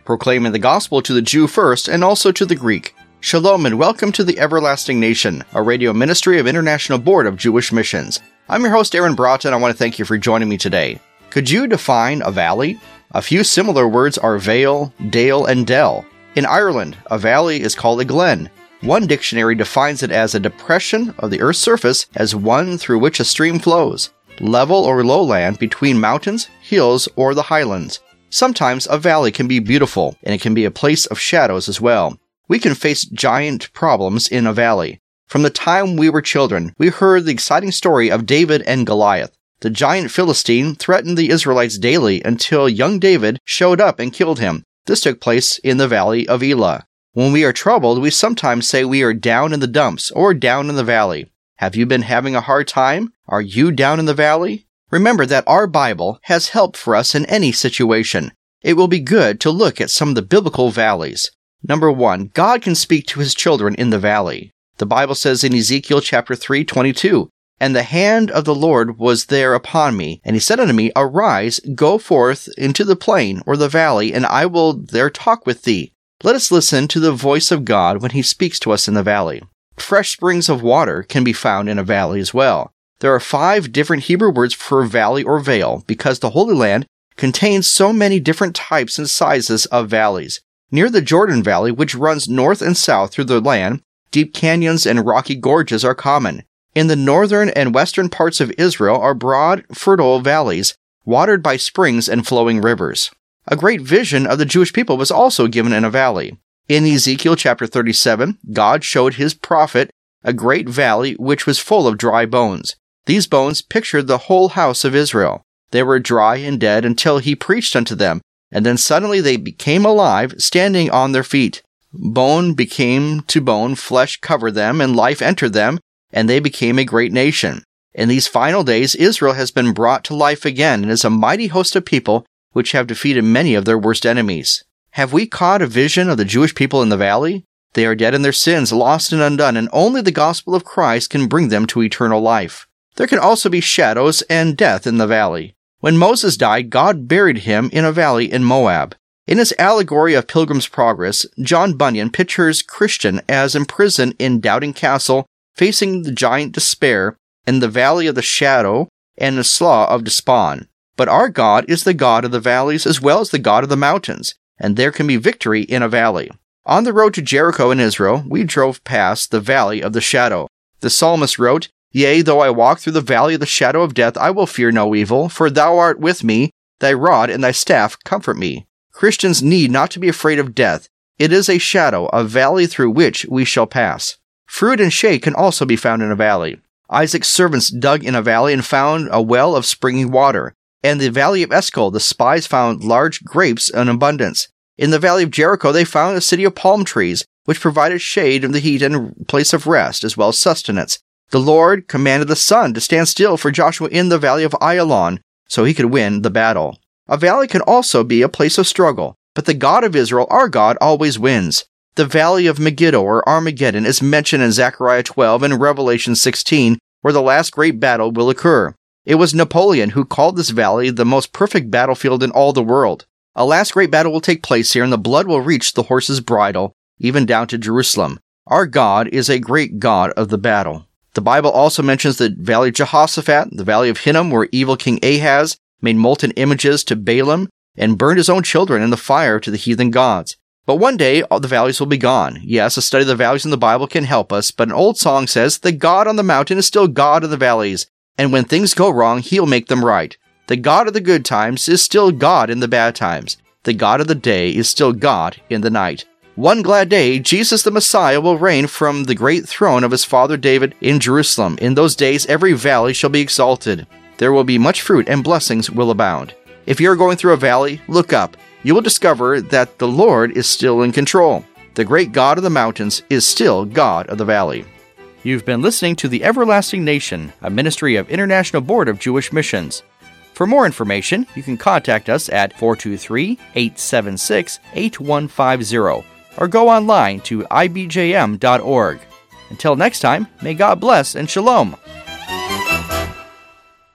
proclaiming the gospel to the Jew first and also to the Greek. Shalom and welcome to the Everlasting Nation, a radio ministry of International Board of Jewish Missions. I'm your host, Aaron Broughton. I want to thank you for joining me today. Could you define a valley? A few similar words are vale, dale, and dell. In Ireland, a valley is called a glen. One dictionary defines it as a depression of the Earth's surface as one through which a stream flows, level or lowland between mountains, hills, or the highlands. Sometimes a valley can be beautiful, and it can be a place of shadows as well. We can face giant problems in a valley. From the time we were children, we heard the exciting story of David and Goliath. The giant Philistine threatened the Israelites daily until young David showed up and killed him. This took place in the valley of Elah. When we are troubled, we sometimes say we are down in the dumps or down in the valley. Have you been having a hard time? Are you down in the valley? Remember that our Bible has help for us in any situation. It will be good to look at some of the biblical valleys. Number 1, God can speak to his children in the valley. The Bible says in Ezekiel chapter 3:22, "And the hand of the Lord was there upon me, and he said unto me, Arise, go forth into the plain or the valley, and I will there talk with thee." Let us listen to the voice of God when he speaks to us in the valley. Fresh springs of water can be found in a valley as well. There are 5 different Hebrew words for valley or vale because the Holy Land contains so many different types and sizes of valleys. Near the Jordan Valley, which runs north and south through the land, deep canyons and rocky gorges are common. In the northern and western parts of Israel are broad, fertile valleys, watered by springs and flowing rivers. A great vision of the Jewish people was also given in a valley. In Ezekiel chapter 37, God showed his prophet a great valley which was full of dry bones. These bones pictured the whole house of Israel. They were dry and dead until he preached unto them, and then suddenly they became alive, standing on their feet. Bone became to bone, flesh covered them, and life entered them, and they became a great nation. In these final days, Israel has been brought to life again and is a mighty host of people which have defeated many of their worst enemies. Have we caught a vision of the Jewish people in the valley? They are dead in their sins, lost and undone, and only the gospel of Christ can bring them to eternal life. There can also be shadows and death in the valley. When Moses died, God buried him in a valley in Moab. In his allegory of Pilgrim's Progress, John Bunyan pictures Christian as imprisoned in Doubting Castle, facing the giant despair in the valley of the shadow and the slough of despond. But our God is the God of the valleys as well as the God of the mountains, and there can be victory in a valley. On the road to Jericho in Israel, we drove past the valley of the shadow. The psalmist wrote, "Yea, though I walk through the valley of the shadow of death, I will fear no evil, for thou art with me, thy rod and thy staff comfort me." Christians need not to be afraid of death. It is a shadow, a valley through which we shall pass. Fruit and shade can also be found in a valley. Isaac's servants dug in a valley and found a well of springing water. In the valley of Eshcol, the spies found large grapes in abundance. In the valley of Jericho, they found a city of palm trees, which provided shade in the heat and place of rest, as well as sustenance. The Lord commanded the sun to stand still for Joshua in the valley of Ayalon, so he could win the battle. A valley can also be a place of struggle, but the God of Israel, our God, always wins. The valley of Megiddo, or Armageddon, is mentioned in Zechariah 12 and Revelation 16, where the last great battle will occur. It was Napoleon who called this valley the most perfect battlefield in all the world. A last great battle will take place here, and the blood will reach the horse's bridle, even down to Jerusalem. Our God is a great God of the battle. The Bible also mentions the valley of Jehoshaphat, the valley of Hinnom, where evil King Ahaz made molten images to Balaam and burned his own children in the fire to the heathen gods. But one day, all the valleys will be gone. Yes, a study of the valleys in the Bible can help us, but an old song says, "The God on the mountain is still God in the valleys, and when things go wrong, he'll make them right. The God of the good times is still God in the bad times. The God of the day is still God in the night." One glad day, Jesus the Messiah will reign from the great throne of his father David in Jerusalem. In those days, every valley shall be exalted. There will be much fruit, and blessings will abound. If you are going through a valley, look up. You will discover that the Lord is still in control. The great God of the mountains is still God of the valley. You've been listening to The Everlasting Nation, a ministry of International Board of Jewish Missions. For more information, you can contact us at 423-876-8150 or go online to ibjm.org. Until next time, may God bless and shalom.